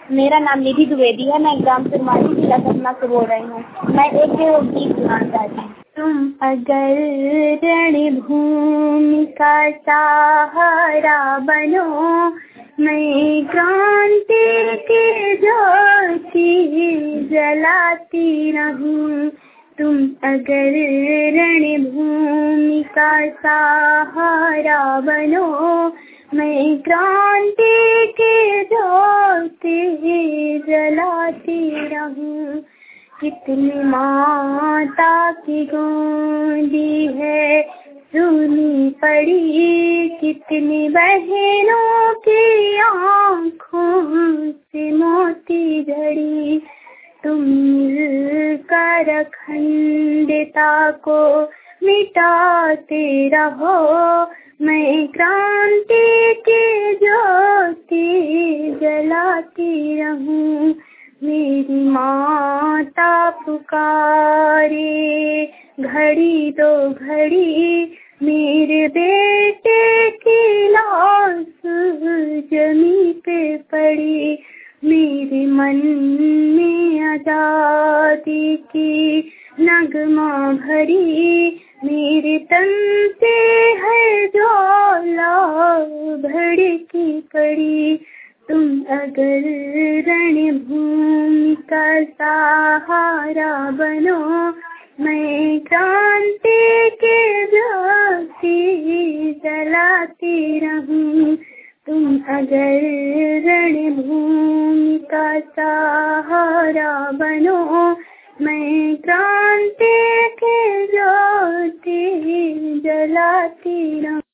मेरा नाम निधि द्विवेदी है। मैं ग्राम सुरमाली जिला सतना से बोल रही हूँ। मैं एक गीत सुनाना चाहती हूँ। तुम अगर रणभूमि का सहारा बनो, मैं क्रांति की ज्योति जलाती रहूं। तुम अगर रणभूमि का सहारा बनो, मैं क्रांति की ज्योति जलाती रहूं। कितनी माता की गोदी है सुनी पड़ी, कितनी बहनों की आँखों से मोती झड़ी। तुम मिलकर अखंडता को मिटाते रहो, मैं क्रांति की ज्योति जलाती रहूं। मेरी माता पुकारे घड़ी दो घड़ी, मेरे बेटे की लाश जमीन पे पड़ी। मेरे मन में आजादी की नगमा भरी, मेरे तन से है ज्वाला भड़की पड़ी। तुम अगर रणभूमि का सहारा बनो, मैं क्रांति की ज्योति जलाती रहूं। तुम अगर रणभूमि का सहारा बनो, मैं क्रांति की ज्योति जलाती रहूं।